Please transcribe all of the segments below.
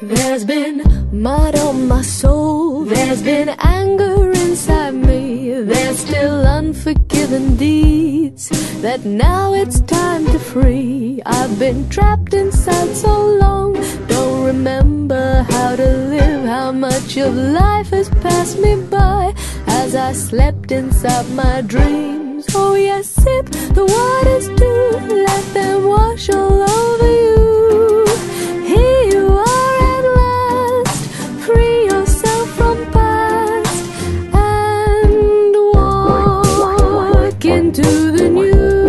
There's been mud on my soul, there's been anger inside me, there's still unforgiven deeds that now it's time to free. I've been trapped inside so long, don't remember how to live, how much of life has passed me by as I slept inside my dreams. Oh yes, sip the waters too, let them wash all over you. Here you are at last, free yourself from past and walk into the new.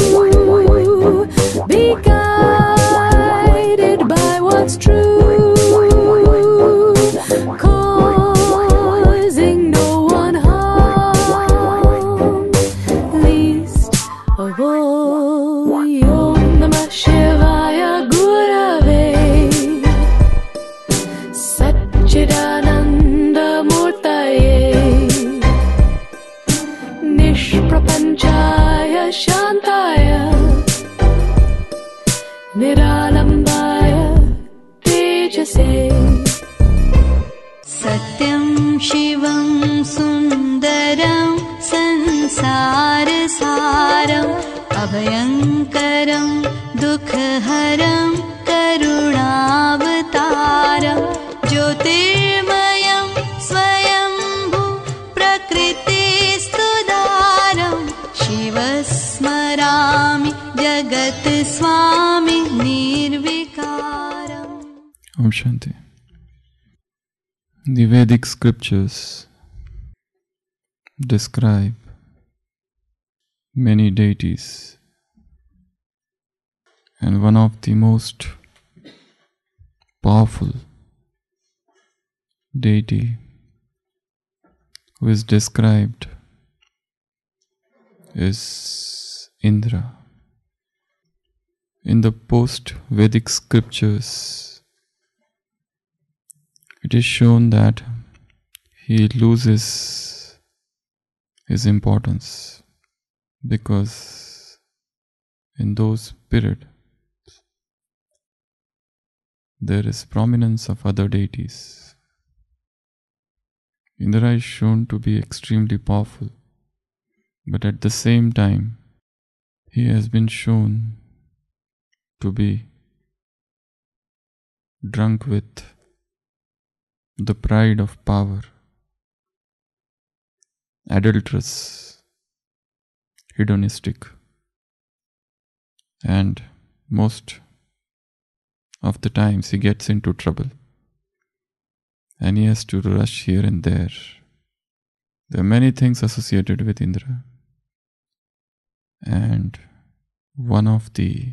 Be guided by what's true, causing no one harm, least of all. Om Namah Shivaya Gurave Satchidananda Murtaye Nishprapanchaya Shantaya Niralambaya Tejase. Satyam Shivam Sundaram Sansarasaram Abhayankaram Dukhaharam Karunavataram Jyotirmayam Swayambhu Prakritistudaram Shivasmarami Jagat Swami Nirvikaram. Om Shanti. The Vedic scriptures describe many deities, and one of the most powerful deity who is described is Indra. In the post-Vedic scriptures, it is shown that he loses his importance because in those periods there is prominence of other deities. Indra is shown to be extremely powerful, but at the same time he has been shown to be drunk with the pride of power, adulterous, hedonistic, and most of the times he gets into trouble and he has to rush here and there. There are many things associated with Indra, and one of the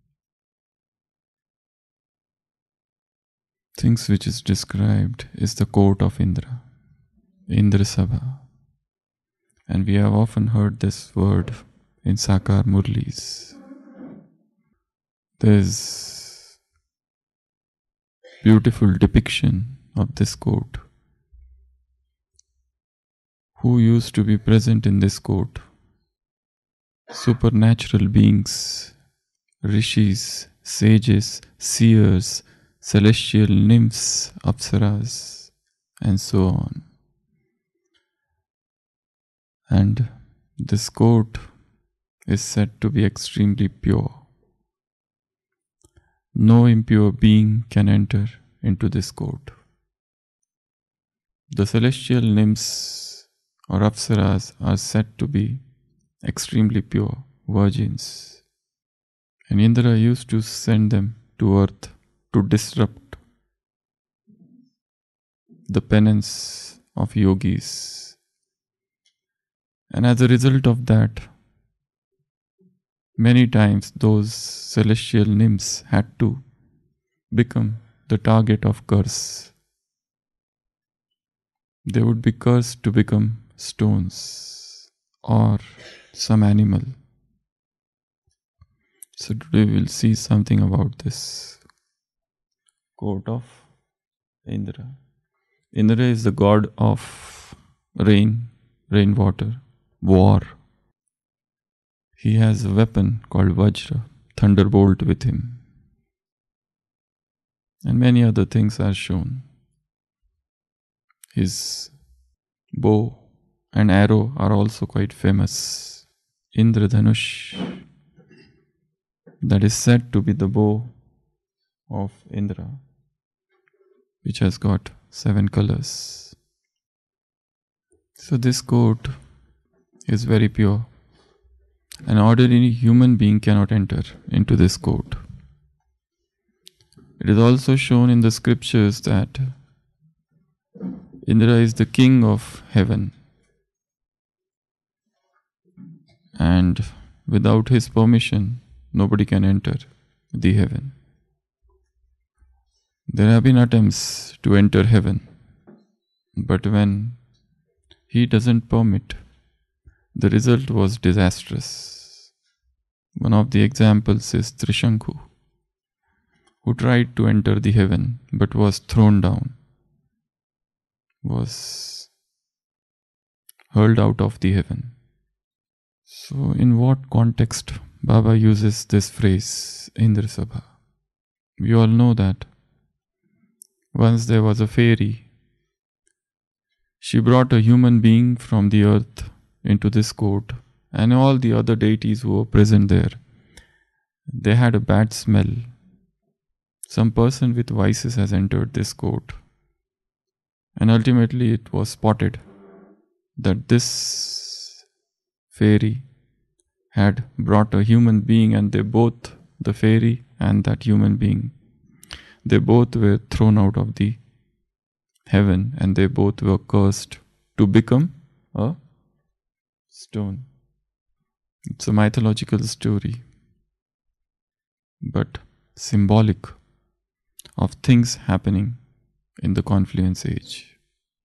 things which is described is the court of Indra, Indra Sabha. And we have often heard this word in Sakar Murlis. There is beautiful depiction of this court. Who used to be present in this court? Supernatural beings, rishis, sages, seers, celestial nymphs, apsaras, and so on. And this court is said to be extremely pure. No impure being can enter into this court. The celestial nymphs or apsaras are said to be extremely pure, virgins. And Indra used to send them to earth to disrupt the penance of yogis. And as a result of that, many times those celestial nymphs had to become the target of curse. They would be cursed to become stones or some animal. So today we'll see something about this court of Indra. Indra is the god of rain, rainwater, war. He has a weapon called Vajra, thunderbolt with him. And many other things are shown. His bow and arrow are also quite famous. Indradhanush, that is said to be the bow of Indra, which has got 7 colors. So this court is very pure. An ordinary human being cannot enter into this court. It is also shown in the scriptures that Indra is the king of heaven, and without his permission, nobody can enter the heaven. There have been attempts to enter heaven, but when he doesn't permit, the result was disastrous. One of the examples is Trishankhu, who tried to enter the heaven but was thrown down, was hurled out of the heaven. So in what context Baba uses this phrase, Indra Sabha? We all know that once there was a fairy. She brought a human being from the earth into this court, and all the other deities who were present there, they had a bad smell. Some person with vices has entered this court, and ultimately it was spotted that this fairy had brought a human being, and they both, the fairy and that human being, they both were thrown out of the heaven, and they both were cursed to become a stone. It's a mythological story, but symbolic of things happening in the confluence age.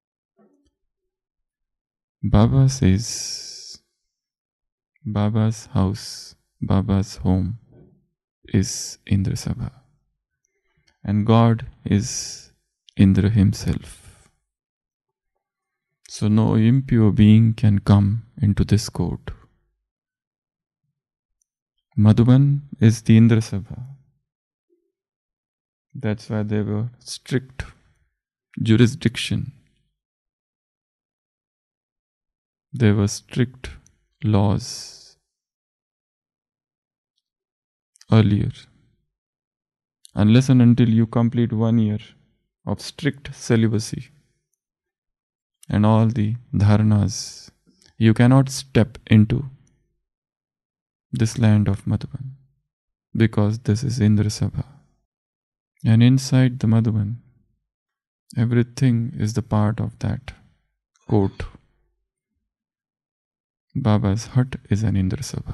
Baba says Baba's house, Baba's home is Indra Sabha, and God is Indra himself. So no impure being can come into this court. Madhuban is the Indra Sabha. That's why there were strict jurisdiction. There were strict laws earlier. Unless and until you complete 1 year of strict celibacy and all the dharnas, you cannot step into this land of Madhuban, because this is Indra Sabha. And inside the Madhuban, everything is the part of that court. Baba's hut is an Indra Sabha.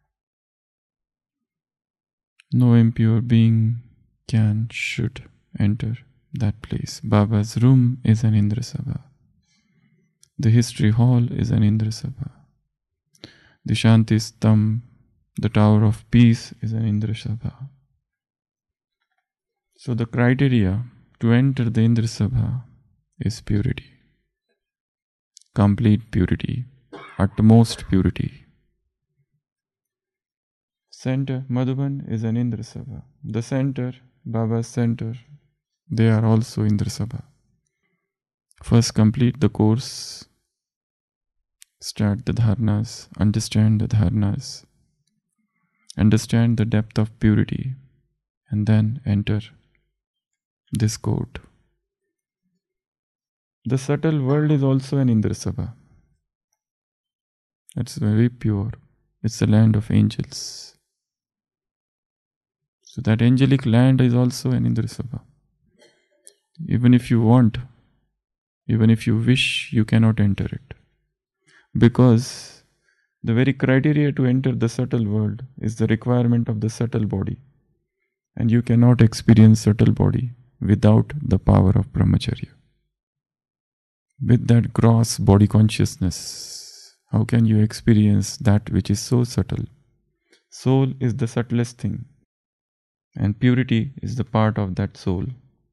No impure being can, should enter that place. Baba's room is an Indra Sabha. The history hall is an Indra Sabha. The Shanti Stambh, the Tower of Peace, is an Indra Sabha. So the criteria to enter the Indra Sabha is purity. Complete purity, utmost purity. Center, Madhuban is an Indra Sabha. The center, Baba's center, they are also Indra Sabha. First complete the course, start the dharnas, understand the dharnas, understand the depth of purity, and then enter this court. The subtle world is also an Indra Sabha. It's very pure. It's the land of angels. So that angelic land is also an Indra Sabha. Even if you want, even if you wish, you cannot enter it. Because the very criteria to enter the subtle world is the requirement of the subtle body. And you cannot experience subtle body without the power of brahmacharya. With that gross body consciousness, how can you experience that which is so subtle? Soul is the subtlest thing, and purity is the part of that soul.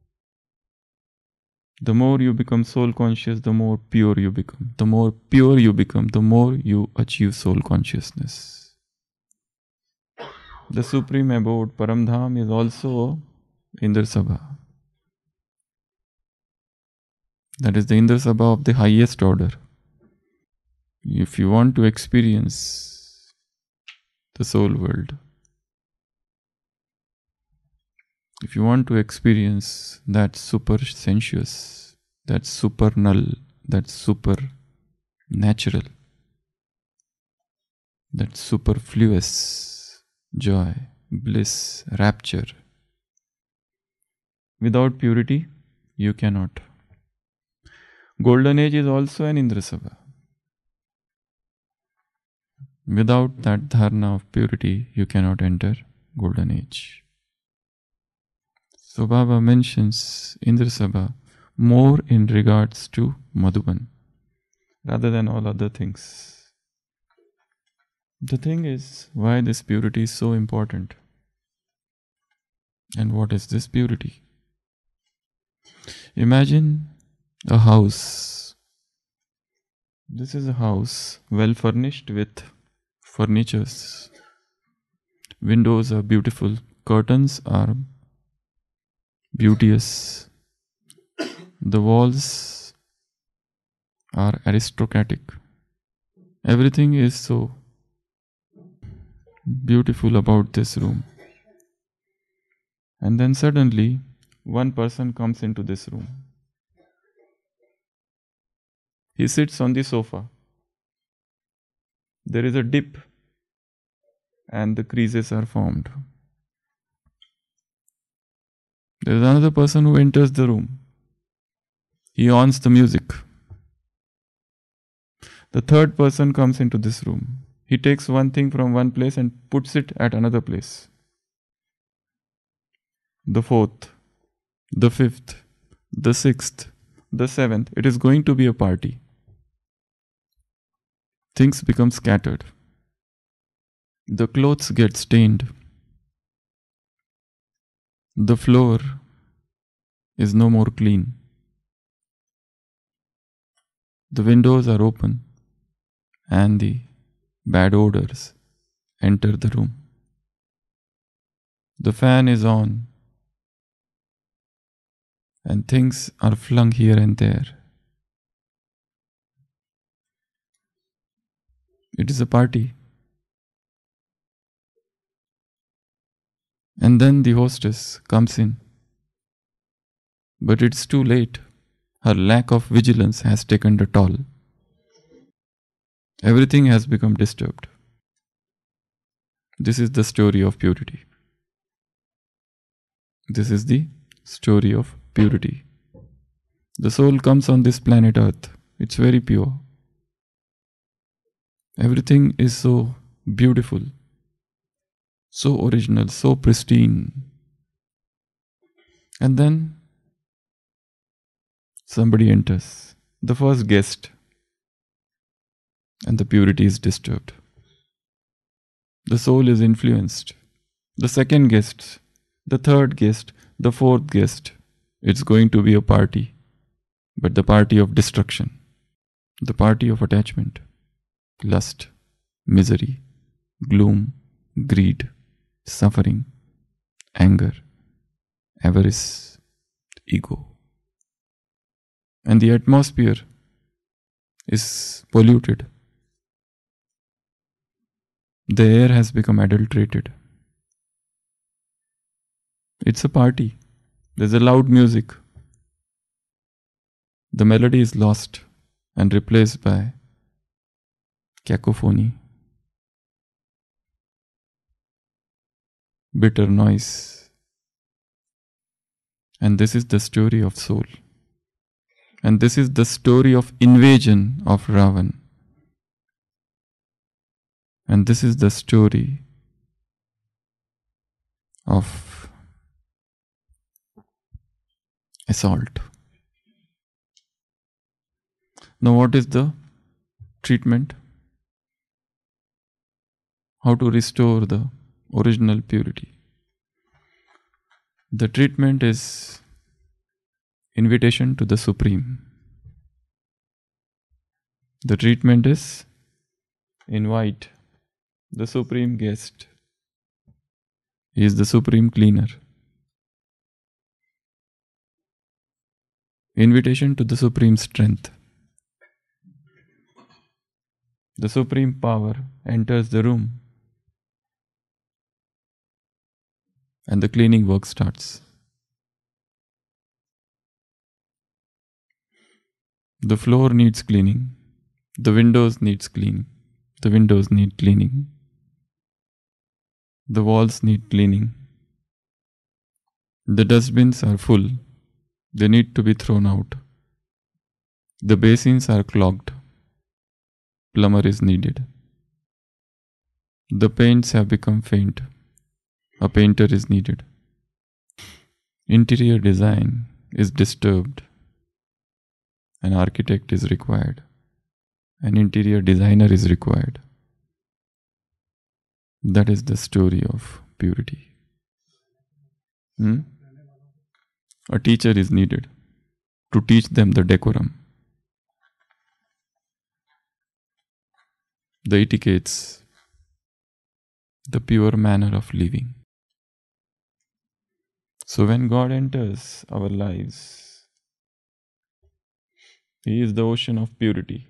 The more you become soul conscious, the more pure you become. The more pure you become, the more you achieve soul consciousness. The supreme abode, Paramdham, is also Indra Sabha. That is the Indra Sabha of the highest order. If you want to experience the soul world, if you want to experience that super sensuous, that super null, that super natural, that superfluous joy, bliss, rapture, without purity, you cannot. Golden age is also an Indra Sabha. Without that dharana of purity, you cannot enter golden age. So Baba mentions Indra Sabha more in regards to Madhuban rather than all other things. The thing is, why this purity is so important? And what is this purity? Imagine a house. This is a house well furnished with furnitures. Windows are beautiful, curtains are beauteous, the walls are aristocratic. Everything is so beautiful about this room. And then suddenly, one person comes into this room. He sits on the sofa. There is a dip and the creases are formed. There is another person who enters the room. He ons the music. The third person comes into this room. He takes one thing from one place and puts it at another place. The fourth, the fifth, the sixth, the seventh. It is going to be a party. Things become scattered. The clothes get stained. The floor is no more clean. The windows are open and the bad odors enter the room. The fan is on and things are flung here and there. It is a party. And then the hostess comes in. But it's too late. Her lack of vigilance has taken the toll. Everything has become disturbed. This is the story of purity. This is the story of purity. The soul comes on this planet Earth. It's very pure. Everything is so beautiful, so original, so pristine. And then somebody enters, the first guest, and the purity is disturbed. The soul is influenced. The second guest, the third guest, the fourth guest. It's going to be a party, but the party of destruction, the party of attachment, lust, misery, gloom, greed, suffering, anger, avarice, ego. And the atmosphere is polluted. The air has become adulterated. It's a party. There's a loud music. The melody is lost and replaced by cacophony, bitter noise. And this is the story of soul. And this is the story of invasion of Ravan. And this is the story of assault. Now, what is the treatment? How to restore the original purity? The treatment is invitation to the Supreme. The treatment is invite the Supreme Guest. He is the Supreme Cleaner. Invitation to the supreme strength. The supreme power enters the room and the cleaning work starts. The floor needs cleaning. The windows needs cleaning. The windows need cleaning. The walls need cleaning. The dustbins are full. They need to be thrown out. The basins are clogged. Plumber is needed. The paints have become faint. A painter is needed. Interior design is disturbed. An architect is required. An interior designer is required. That is the story of purity. A teacher is needed to teach them the decorum, the etiquettes, the pure manner of living. So when God enters our lives, He is the ocean of purity.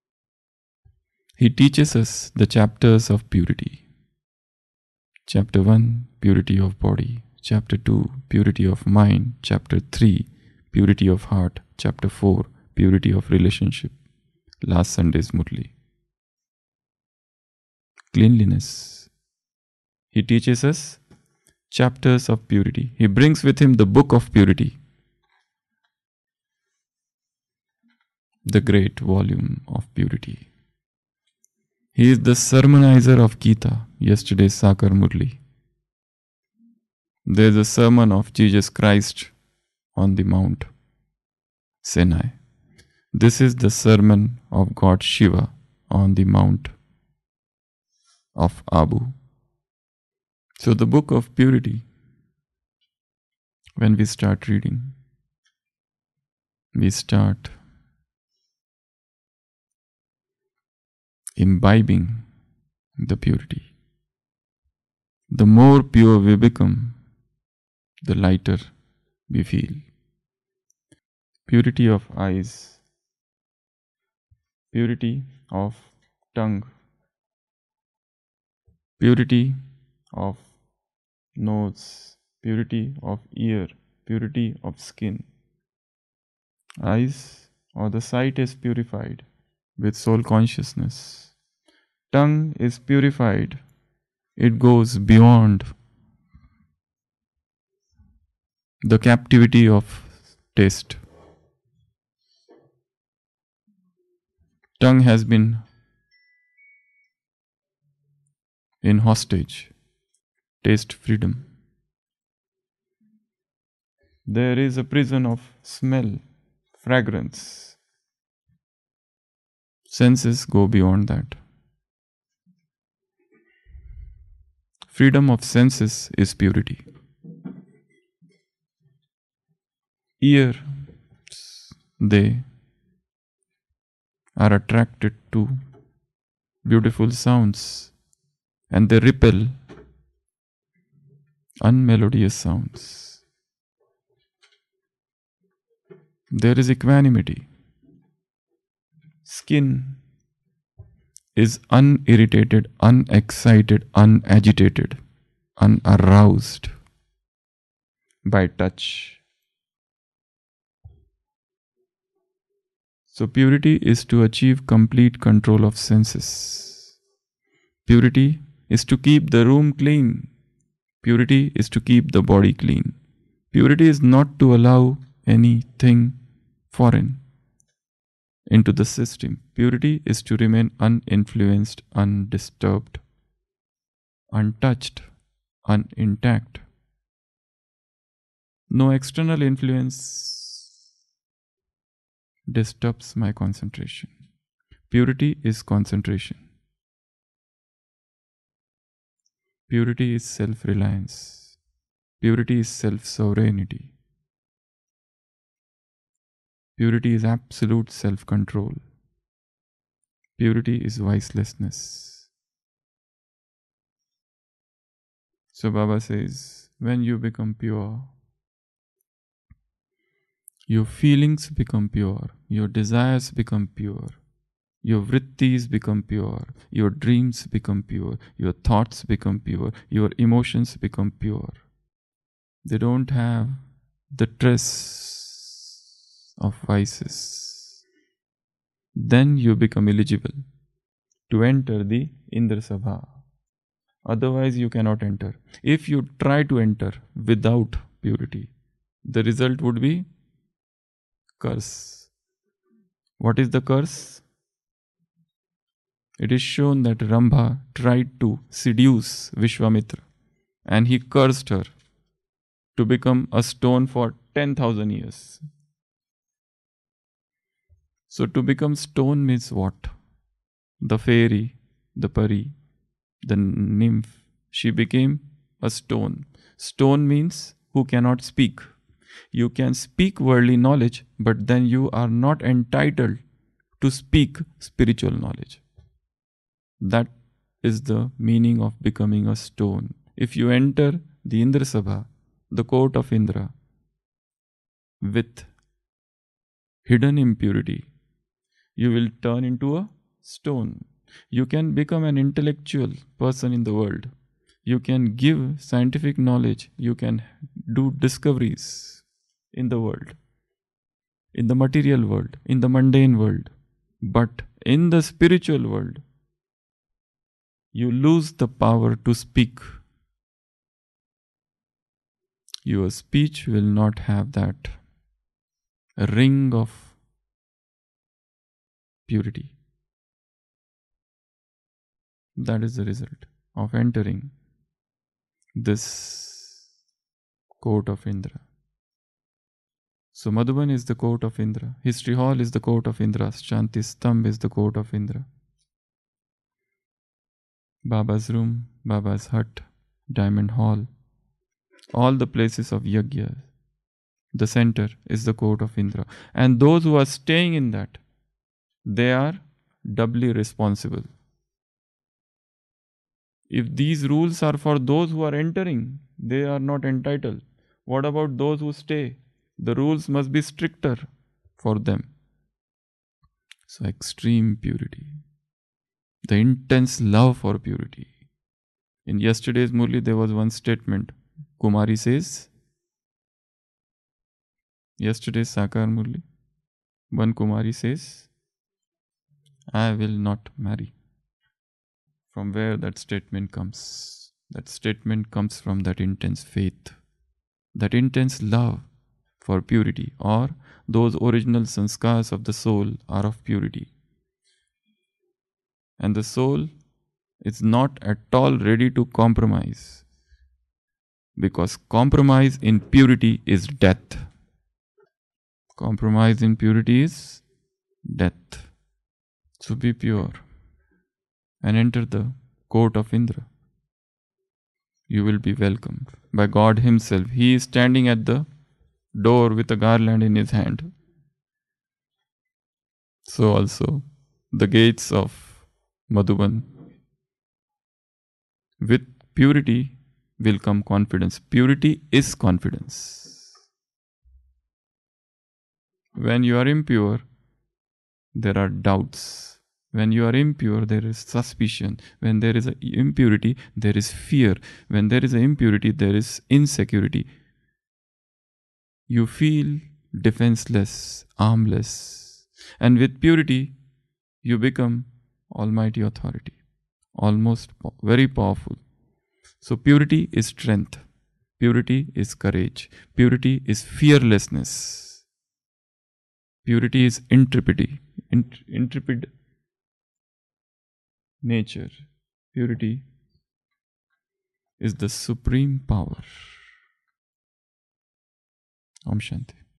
He teaches us the chapters of purity. Chapter 1, purity of body. Chapter 2, purity of mind. Chapter 3, purity of heart. Chapter 4, purity of relationship. Last Sunday's Murli. Cleanliness. He teaches us chapters of purity. He brings with him the book of purity, the great volume of purity. He is the sermonizer of Gita, yesterday's Sakar Murli. There is a sermon of Jesus Christ on the Mount Sinai. This is the sermon of God Shiva on the Mount of Abu. So the book of purity, when we start reading, we start imbibing the purity. The more pure we become, the lighter we feel. Purity of eyes, purity of tongue, purity of nose, purity of ear, purity of skin. Eyes or the sight is purified with soul consciousness. Tongue is purified. It goes beyond the captivity of taste. Tongue has been in hostage. Taste freedom. There is a prison of smell, fragrance. Senses go beyond that. Freedom of senses is purity. Ears, they are attracted to beautiful sounds and they repel unmelodious sounds. There is equanimity. Skin is unirritated, unexcited, unagitated, unaroused by touch. So purity is to achieve complete control of senses. Purity is to keep the room clean. Purity is to keep the body clean. Purity is not to allow anything foreign into the system. Purity is to remain uninfluenced, undisturbed, untouched, unintact. No external influence disturbs my concentration. Purity is concentration. Purity is self-reliance. Purity is self-sovereignty. Purity is absolute self-control. Purity is vicelessness. So Baba says, when you become pure, Your feelings become pure, your desires become pure, your vrittis become pure, your dreams become pure, your thoughts become pure, your emotions become pure. They don't have the trace of vices. Then you become eligible to enter the Indra Sabha. Otherwise, you cannot enter. If you try to enter without purity, the result would be curse. What is the curse? It is shown that Rambha tried to seduce Vishwamitra and he cursed her to become a stone for 10,000 years. So to become stone means what? The fairy, the pari, the nymph, she became a stone. Stone means who cannot speak. You can speak worldly knowledge, but then you are not entitled to speak spiritual knowledge. That is the meaning of becoming a stone. If you enter the Indra Sabha, the court of Indra, with hidden impurity, you will turn into a stone. You can become an intellectual person in the world. You can give scientific knowledge. You can do discoveries in the world, in the material world, in the mundane world. But in the spiritual world, you lose the power to speak. Your speech will not have that ring of purity. That is the result of entering this court of Indra. So Madhuban is the court of Indra. History Hall is the court of Indra. Shanti Stambh is the court of Indra. Baba's room, Baba's hut, Diamond Hall, all the places of Yajna, the center is the court of Indra. And those who are staying in that, they are doubly responsible. If these rules are for those who are entering, they are not entitled. What about those who stay? The rules must be stricter for them. So extreme purity. The intense love for purity. In yesterday's Murli, there was one statement. Kumari says, yesterday's Sakar Murli, one Kumari says, I will not marry. From where that statement comes? That statement comes from that intense faith, that intense love for purity, or those original sanskars of the soul are of purity. And the soul is not at all ready to compromise, because compromise in purity is death. Compromise in purity is death. So be pure and enter the court of Indra. You will be welcomed by God Himself. He is standing at the door with a garland in His hand. So also the gates of Madhuban, with purity will come confidence. Purity is confidence. When you are impure, there are doubts. When you are impure, there is suspicion. When there is an impurity, there is fear. When there is an impurity, there is insecurity. You feel defenseless, armless. And with purity, you become almighty authority, almost very powerful. So purity is strength. Purity is courage. Purity is fearlessness. Purity is intrepidity. Intrepid nature. Purity is the supreme power. Om Shanti.